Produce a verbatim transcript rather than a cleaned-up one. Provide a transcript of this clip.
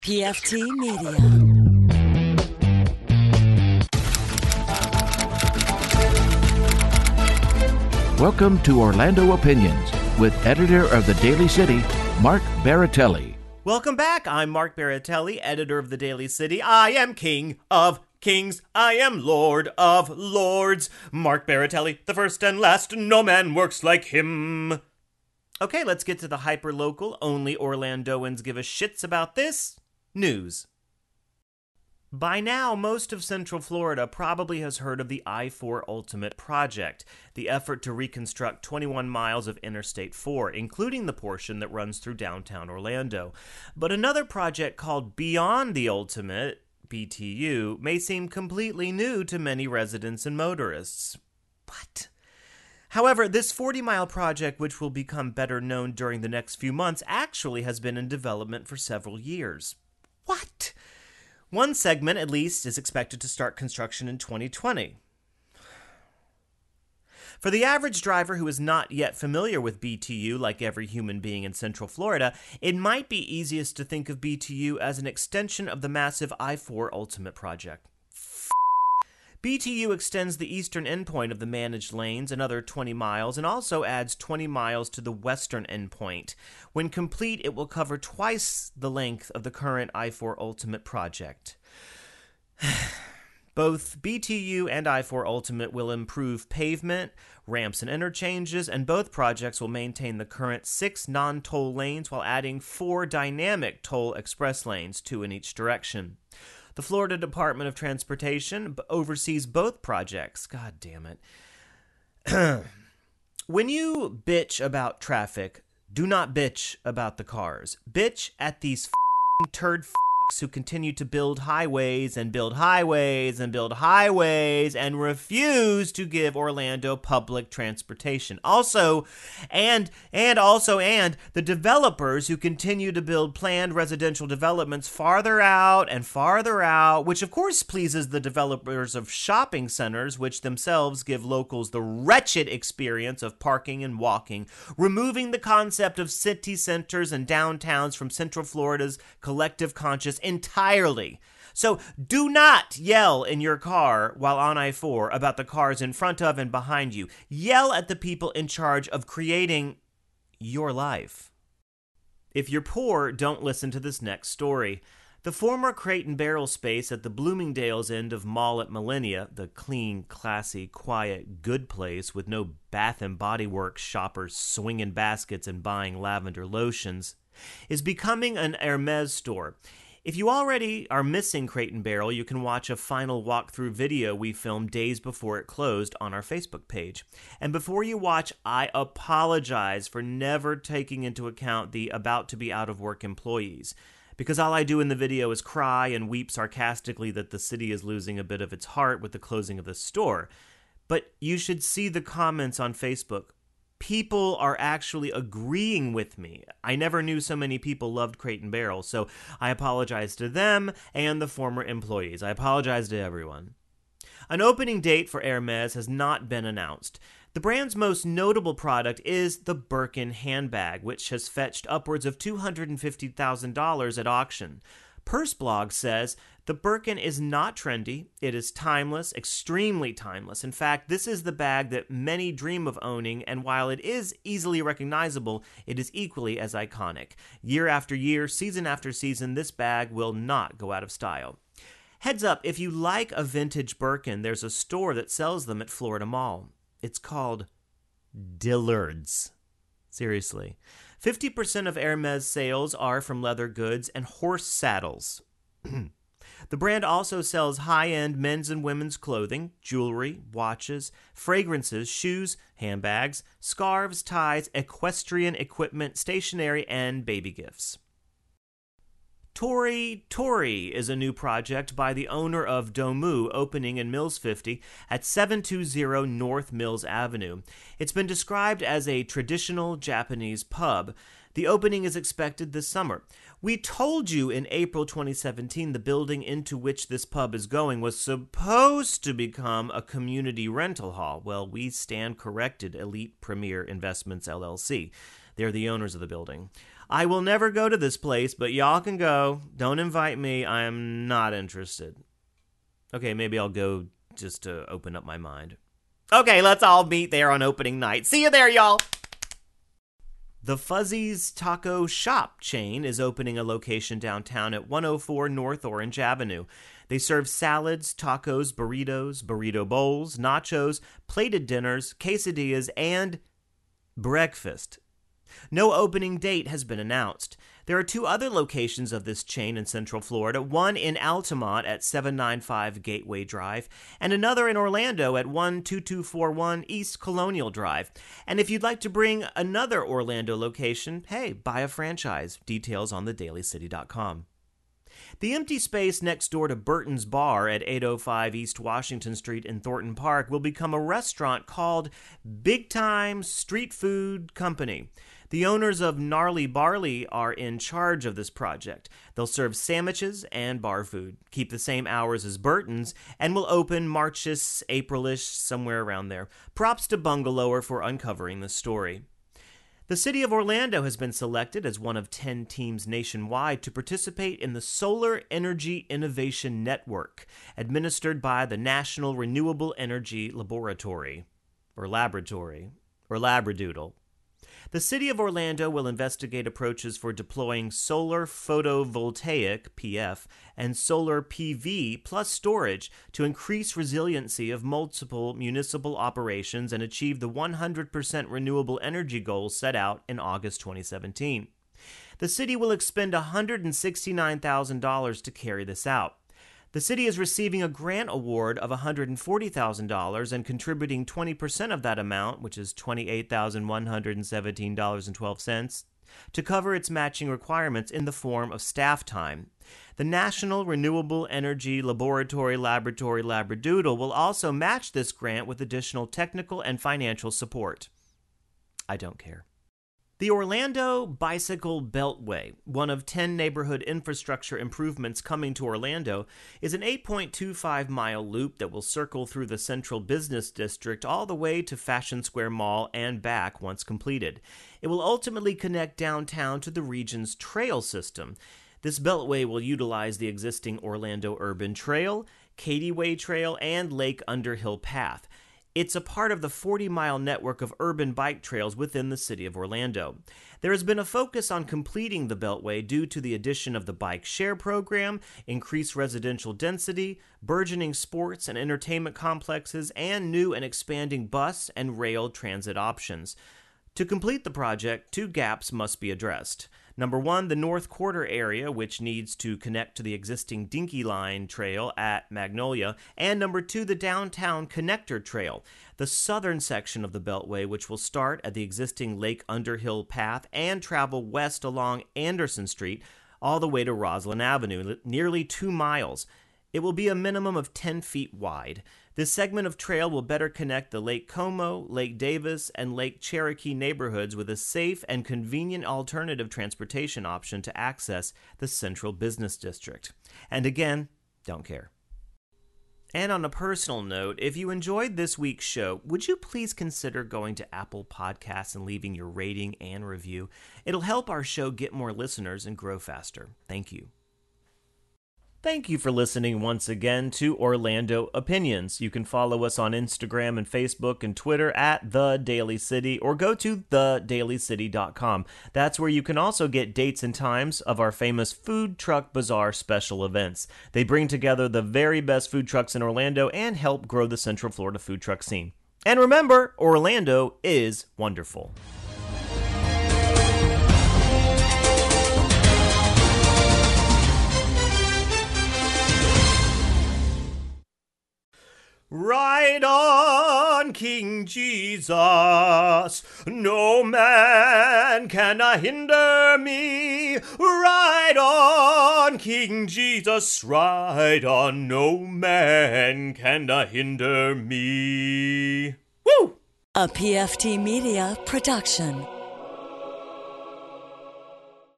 P F T Media. Welcome to Orlando Opinions with editor of the Daily City, Mark Baratelli. Welcome back. I'm Mark Baratelli, editor of the Daily City. I am king of kings. I am lord of lords. Mark Baratelli, the first and last. No man works like him. Okay, let's get to the hyper-local, only Orlandoans give a shits about this news. By now, most of Central Florida probably has heard of the I four Ultimate Project, the effort to reconstruct twenty-one miles of Interstate four, including the portion that runs through downtown Orlando. But another project called Beyond the Ultimate, B T U, may seem completely new to many residents and motorists. What? However, this forty-mile project, which will become better known during the next few months, actually has been in development for several years. What? One segment, at least, is expected to start construction in twenty twenty. For the average driver who is not yet familiar with B T U, like every human being in Central Florida, it might be easiest to think of B T U as an extension of the massive I four Ultimate Project. B T U extends the eastern endpoint of the managed lanes another twenty miles and also adds twenty miles to the western endpoint. When complete, it will cover twice the length of the current I four Ultimate project. Both B T U and I four Ultimate will improve pavement, ramps and interchanges, and both projects will maintain the current six non-toll lanes while adding four dynamic toll express lanes, two in each direction. The Florida Department of Transportation oversees both projects. God damn it. When you bitch about traffic, do not bitch about the cars. Bitch at these f***ing turd f***s who continue to build highways and build highways and build highways and refuse to give Orlando public transportation. Also, and, and also, and the developers who continue to build planned residential developments farther out and farther out, which of course pleases the developers of shopping centers, which themselves give locals the wretched experience of parking and walking, removing the concept of city centers and downtowns from Central Florida's collective conscious entirely. So do not yell in your car while on I four about the cars in front of and behind you. Yell at the people in charge of creating your life. If you're poor, don't listen to this next story. The former Crate and Barrel space at the Bloomingdale's end of Mall at Millennia, the clean, classy, quiet, good place with no Bath and Body Works shoppers swinging baskets and buying lavender lotions, is becoming an Hermes store. If you already are missing Crate and Barrel, you can watch a final walkthrough video we filmed days before it closed on our Facebook page. And before you watch, I apologize for never taking into account the about-to-be-out-of-work employees, because all I do in the video is cry and weep sarcastically that the city is losing a bit of its heart with the closing of the store. But you should see the comments on Facebook. People are actually agreeing with me. I never knew so many people loved Crate and Barrel, so I apologize to them and the former employees. I apologize to everyone. An opening date for Hermes has not been announced. The brand's most notable product is the Birkin handbag, which has fetched upwards of two hundred fifty thousand dollars at auction. Purseblog says the Birkin is not trendy, it is timeless, extremely timeless. In fact, this is the bag that many dream of owning, and while it is easily recognizable, it is equally as iconic. Year after year, season after season, this bag will not go out of style. Heads up, if you like a vintage Birkin, there's a store that sells them at Florida Mall. It's called Dillard's. Seriously. fifty percent of Hermes sales are from leather goods and horse saddles. The brand also sells high-end men's and women's clothing, jewelry, watches, fragrances, shoes, handbags, scarves, ties, equestrian equipment, stationery, and baby gifts. Tori Tori is a new project by the owner of Domu, opening in Mills fifty at seven twenty North Mills Avenue. It's been described as a traditional Japanese pub. The opening is expected this summer. We told you in April twenty seventeen the building into which this pub is going was supposed to become a community rental hall. Well, we stand corrected, Elite Premier Investments, L L C. They're the owners of the building. I will never go to this place, but y'all can go. Don't invite me. I am not interested. Okay, maybe I'll go just to open up my mind. Okay, let's all meet there on opening night. See you there, y'all. The Fuzzy's Taco Shop chain is opening a location downtown at one oh four North Orange Avenue. They serve salads, tacos, burritos, burrito bowls, nachos, plated dinners, quesadillas, and breakfast. No opening date has been announced. There are two other locations of this chain in Central Florida, one in Altamont at seven ninety-five Gateway Drive, and another in Orlando at one two two four one East Colonial Drive. And if you'd like to bring another Orlando location, hey, buy a franchise. Details on the daily city dot com. The empty space next door to Burton's Bar at eight oh five East Washington Street in Thornton Park will become a restaurant called Big Time Street Food Company. The owners of Gnarly Barley are in charge of this project. They'll serve sandwiches and bar food, keep the same hours as Burton's, and will open March-ish, April-ish, somewhere around there. Props to Bungalower for uncovering the story. The city of Orlando has been selected as one of ten teams nationwide to participate in the Solar Energy Innovation Network, administered by the National Renewable Energy Laboratory, or Laboratory, or Labradoodle. The City of Orlando will investigate approaches for deploying solar photovoltaic, P F, and solar P V plus storage to increase resiliency of multiple municipal operations and achieve the one hundred percent renewable energy goals set out in August twenty seventeen. The city will expend one hundred sixty-nine thousand dollars to carry this out. The city is receiving a grant award of one hundred forty thousand dollars and contributing twenty percent of that amount, which is twenty-eight thousand one hundred seventeen dollars and twelve cents, to cover its matching requirements in the form of staff time. The National Renewable Energy Laboratory Laboratory Labradoodle will also match this grant with additional technical and financial support. I don't care. The Orlando Bicycle Beltway, one of ten neighborhood infrastructure improvements coming to Orlando, is an eight point two five mile loop that will circle through the central business district all the way to Fashion Square Mall and back once completed. It will ultimately connect downtown to the region's trail system. This beltway will utilize the existing Orlando Urban Trail, Katy Way Trail, and Lake Underhill Path. It's a part of the forty mile network of urban bike trails within the city of Orlando. There has been a focus on completing the Beltway due to the addition of the bike share program, increased residential density, burgeoning sports and entertainment complexes, and new and expanding bus and rail transit options. To complete the project, two gaps must be addressed. Number one, the North Quarter area, which needs to connect to the existing Dinky Line Trail at Magnolia, and number two, the Downtown Connector Trail, the southern section of the Beltway, which will start at the existing Lake Underhill Path and travel west along Anderson Street all the way to Roslyn Avenue, nearly two miles. It will be a minimum of ten feet wide. This segment of trail will better connect the Lake Como, Lake Davis, and Lake Cherokee neighborhoods with a safe and convenient alternative transportation option to access the central business district. And again, don't care. And on a personal note, if you enjoyed this week's show, would you please consider going to Apple Podcasts and leaving your rating and review? It'll help our show get more listeners and grow faster. Thank you. Thank you for listening once again to Orlando Opinions. You can follow us on Instagram and Facebook and Twitter at The Daily City, or go to the daily city dot com. That's where you can also get dates and times of our famous Food Truck Bazaar special events. They bring together the very best food trucks in Orlando and help grow the Central Florida food truck scene. And remember, Orlando is wonderful. Ride on, King Jesus, no man can hinder me. Ride on, King Jesus, ride on, no man can hinder me. Woo! A P F T Media production.